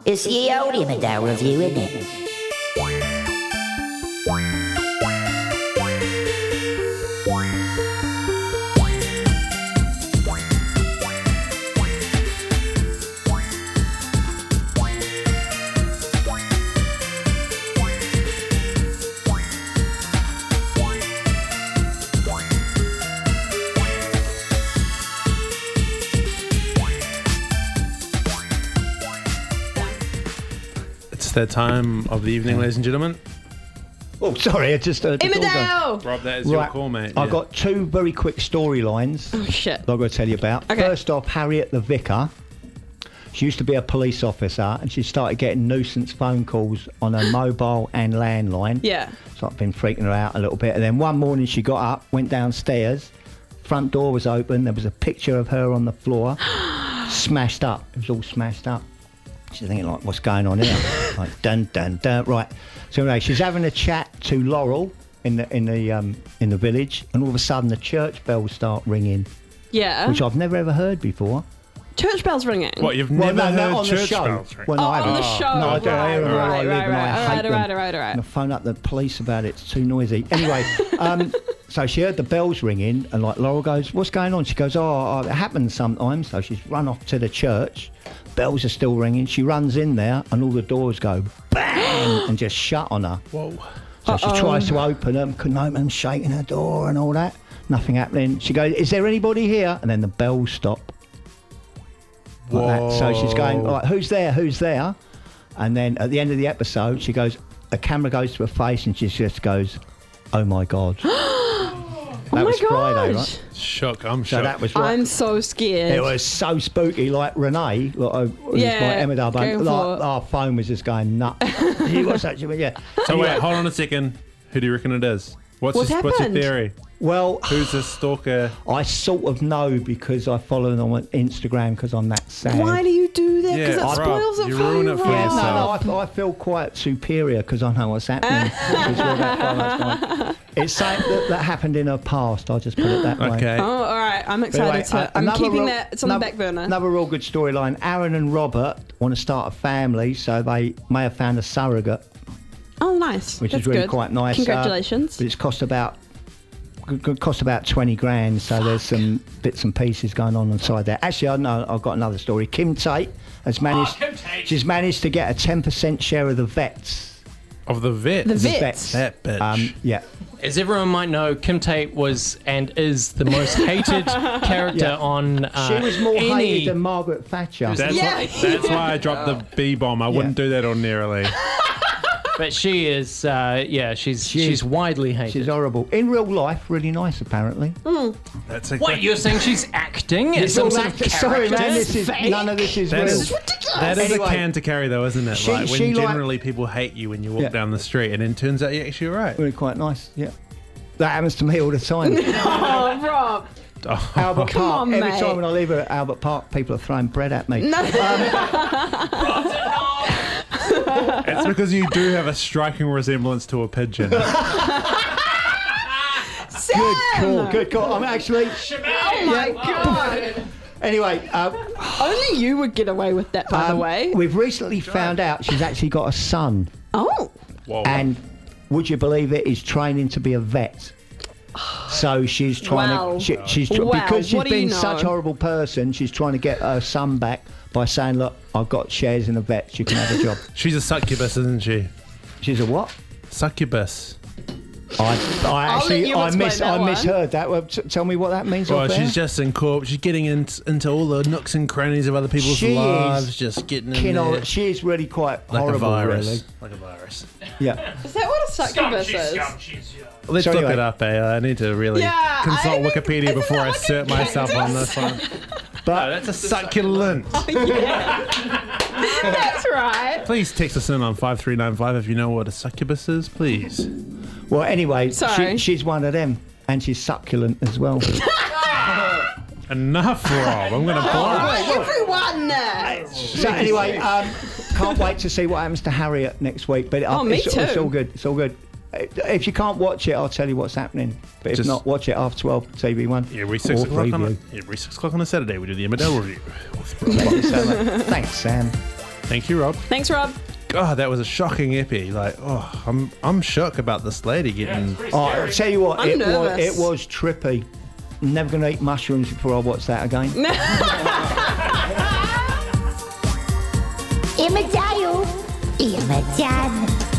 It's the old Emmerdale review, isn't it? It's that time of the evening, ladies and gentlemen. Oh, sorry, I just heard the door go. Emmerdale! Rob, that is your call, mate. I've got two very quick storylines Oh, shit. I've got to tell you about. Okay. First off, Harriet the Vicar. She used to be a police officer and she started getting nuisance phone calls on her mobile and landline. Yeah. So I've been freaking her out a little bit. And then one morning she got up, went downstairs, front door was open, there was a picture of her on the floor, smashed up. It was all smashed up. She's thinking, like, what's going on here? Like, dun, dun, dun. Right. So anyway, she's having a chat to Laurel in the village, and all of a sudden the church bells start ringing, Yeah. which I've never ever heard before. Church bells ringing. What, you've Well, never no, heard on the church show. bells ring? Well, no, I on haven't. the show. No, I don't. I hear them where I live, and I hate them. Right. And I phone up the police about it. It's too noisy. Anyway, so she heard the bells ringing, and like Laurel goes, "What's going on?" She goes, "Oh, it happens sometimes." So she's run off to the church. Bells are still ringing. She runs in there, and all the doors go bang and just shut on her. Whoa. So she tries to open them, couldn't open them, shaking her door and all that. Nothing happening. She goes, "Is there anybody here?" And then the bells stop. Like that. So she's going, "All right, who's there? Who's there?" And then at the end of the episode, she goes, a camera goes to her face and she just goes, "Oh my God." That was Friday, right? Shock, I'm So shocked. that was right. I'm so scared. It was so spooky, like Renee, like, Yeah, my Emmerdale band, going like, for- our phone was just going nuts. You got such a, yeah. So wait, hold on a second. Who do you reckon it is? What's What your happened? theory? Well, Who's the stalker? I sort of know because I follow them on Instagram because I'm that sad. Why do you do that? Because Yeah, it Rob, spoils it you for ruin you, it for Rob. Yeah, yourself. no, I feel quite superior because I know what's happening. Because we're that far much time. It's something that happened in her past. I'll just put it that way. Okay. Oh, all right. I'm excited. Anyway, I'm another keeping real- that. It's on the back burner. Another real good storyline. Aaron and Robert want to start a family, so they may have found a surrogate, Oh, nice. which That's is really good. quite nice. Congratulations. But it's cost about 20 grand, so there's some bits and pieces going on inside there. Actually, I know I've got another story. Kim Tate has managed. She's managed to get a 10% share of the vets. Of the vet. The The vets. That bitch. Yeah. As everyone might know, Kim Tate was and is the most hated character Yeah. on She was more any... hated than Margaret Thatcher. That's, Yeah. that's why I dropped the B-bomb. I wouldn't do that ordinarily. But she is, she's widely hated. She's horrible. In real life, really nice, apparently. That's What, you're saying she's acting? It's some sort of Sorry, man, character? this is, none of this is That real. is, that is Anyway, a can to carry, though, isn't it? she- Like when she like- generally people hate you when you walk Yeah. down the street, and then turns out you're actually right. Really quite nice, yeah. That happens to me all the time. Oh, Rob. Albert Come Park. on, Every mate. time when I leave at Albert Park, people are throwing bread at me. It's because you do have a striking resemblance to a pigeon. Sam! Good call. I'm actually. Oh my God. Anyway, Only you would get away with that, by the way. we've recently found out she's actually got a son, Oh. Whoa. and would you believe it? He's training to be a vet. So she's trying Wow. to. She's Wow, because she's what do you been such a know? horrible person. She's trying to get her son back by saying, "Look, I've got shares in the vets. You can have a job." She's a succubus, isn't she? She's a what? Succubus. I actually you explain that I one. misheard that. Well, tell me what that means. Well, off air. she's just she's getting into all the nooks and crannies of other people's She lives, is just getting in there. She is really quite Like horrible, a virus. really. Like a virus. Yeah. Is that what a succubus is? Let's So look anyway. it up, I need to really Yeah, consult I think- Wikipedia isn't before that I like a assert myself on this one. But That's a succulent. That's right. Please text us in on 5395 if you know what a succubus is, please. well, anyway, Sorry. she's one of them, and she's succulent as well. Enough, Rob. I'm going to block. Everyone. So anyway, can't wait to see what happens to Harriet next week. But Oh, me it's too. all good. It's all good. If you can't watch it, I'll tell you what's happening. But if Just- not, watch it after 12 TV1. Every 6 Or o'clock preview. every 6 o'clock on a Saturday, we do the Emmerdale review. Thank you so much. Thanks, Sam. Thank you, Rob. Thanks, Rob. God, that was a shocking epi. Like, I'm shook about this lady getting. Oh, I'll tell you what, I'm it nervous. was trippy. I'm never going to eat mushrooms before I watch that again. Emmerdale, Emmerdale.